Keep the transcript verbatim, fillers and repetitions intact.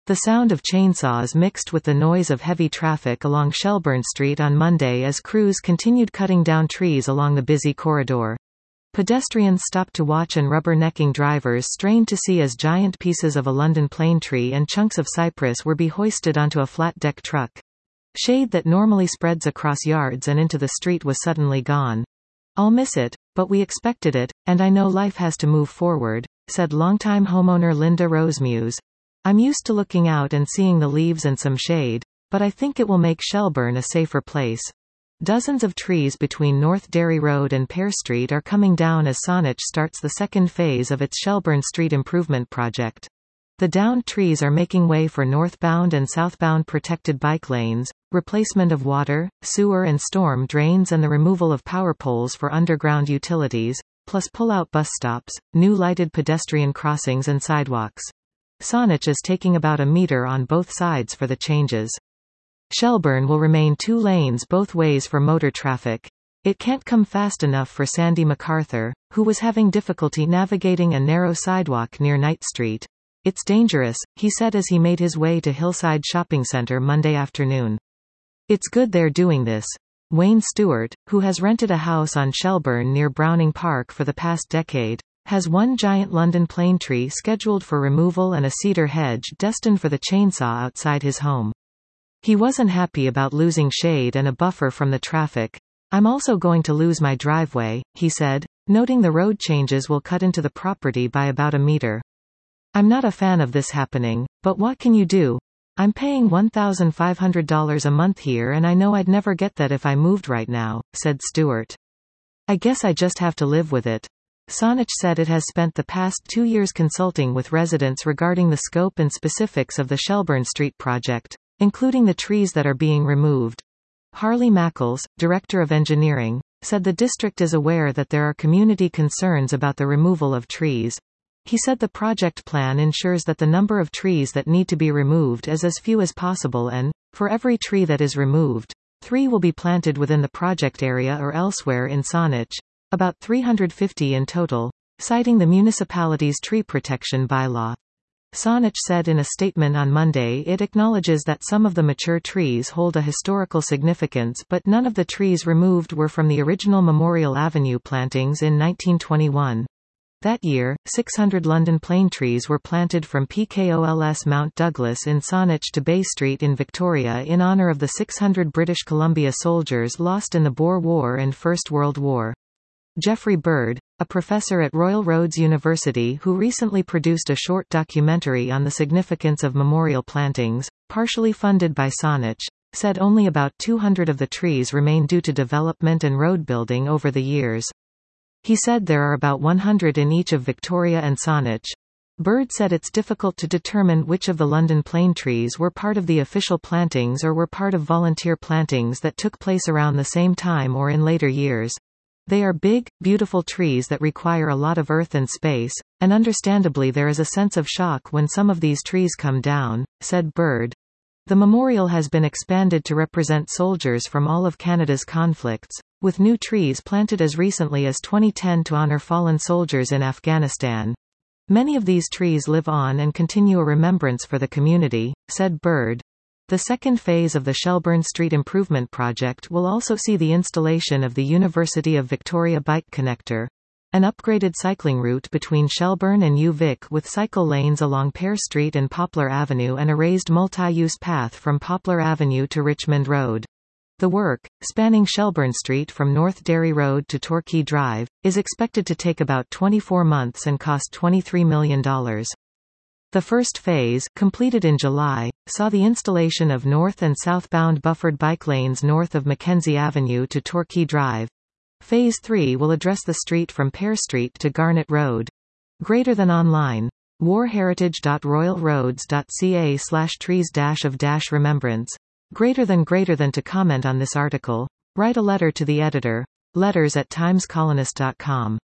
The sound of chainsaws mixed with the noise of heavy traffic along Shelburne Street on Monday as crews continued cutting down trees along the busy corridor. Pedestrians stopped to watch and rubbernecking drivers strained to see as giant pieces of a London plane tree and chunks of cypress were be hoisted onto a flat-deck truck. Shade that normally spreads across yards and into the street was suddenly gone. "I'll miss it, but we expected it, and I know life has to move forward," said longtime homeowner Linda Rosemuse. "I'm used to looking out and seeing the leaves and some shade, but I think it will make Shelburne a safer place." Dozens of trees between North Derry Road and Pear Street are coming down as Saanich starts the second phase of its Shelburne Street Improvement Project. The downed trees are making way for northbound and southbound protected bike lanes, replacement of water, sewer and storm drains and the removal of power poles for underground utilities, plus pull-out bus stops, new lighted pedestrian crossings and sidewalks. Saanich is taking about a meter on both sides for the changes. Shelburne will remain two lanes both ways for motor traffic. It can't come fast enough for Sandy MacArthur, who was having difficulty navigating a narrow sidewalk near Knight Street. "It's dangerous," he said as he made his way to Hillside Shopping Centre Monday afternoon. "It's good they're doing this." Wayne Stewart, who has rented a house on Shelburne near Browning Park for the past decade, has one giant London plane tree scheduled for removal and a cedar hedge destined for the chainsaw outside his home. He wasn't happy about losing shade and a buffer from the traffic. "I'm also going to lose my driveway," he said, noting the road changes will cut into the property by about a meter. "I'm not a fan of this happening, but what can you do? I'm paying one thousand five hundred dollars a month here and I know I'd never get that if I moved right now," said Stewart. "I guess I just have to live with it." Saanich said it has spent the past two years consulting with residents regarding the scope and specifics of the Shelburne Street project, including the trees that are being removed. Harley Mackles, Director of Engineering, said the district is aware that there are community concerns about the removal of trees. He said the project plan ensures that the number of trees that need to be removed is as few as possible and, for every tree that is removed, three will be planted within the project area or elsewhere in Saanich, about three hundred fifty in total, citing the municipality's tree protection bylaw. Saanich said in a statement on Monday it acknowledges that some of the mature trees hold a historical significance but none of the trees removed were from the original Memorial Avenue plantings in nineteen twenty-one. That year, six hundred London plane trees were planted from P K O L S Mount Douglas in Saanich to Bay Street in Victoria in honour of the six hundred British Columbia soldiers lost in the Boer War and First World War. Jeffrey Bird, a professor at Royal Roads University who recently produced a short documentary on the significance of memorial plantings, partially funded by Saanich, said only about two hundred of the trees remain due to development and road building over the years. He said there are about one hundred in each of Victoria and Saanich. Bird said it's difficult to determine which of the London plane trees were part of the official plantings or were part of volunteer plantings that took place around the same time or in later years. They are big, beautiful trees that require a lot of earth and space, and understandably there is a sense of shock when some of these trees come down, said Bird. The memorial has been expanded to represent soldiers from all of Canada's conflicts, with new trees planted as recently as twenty ten to honour fallen soldiers in Afghanistan. Many of these trees live on and continue a remembrance for the community, said Bird. The second phase of the Shelburne Street Improvement Project will also see the installation of the University of Victoria Bike Connector, an upgraded cycling route between Shelburne and U Vic with cycle lanes along Pear Street and Poplar Avenue and a raised multi-use path from Poplar Avenue to Richmond Road. The work, spanning Shelburne Street from North Derry Road to Torquay Drive, is expected to take about twenty-four months and cost twenty-three million dollars. The first phase, completed in July, saw the installation of north and southbound buffered bike lanes north of Mackenzie Avenue to Torquay Drive. Phase three will address the street from Pear Street to Garnet Road. Greater than online. warheritage dot royal roads dot c a slash trees dash of dash remembrance. Greater than greater than to comment on this article. Write a letter to the editor. Letters at times colonist dot com.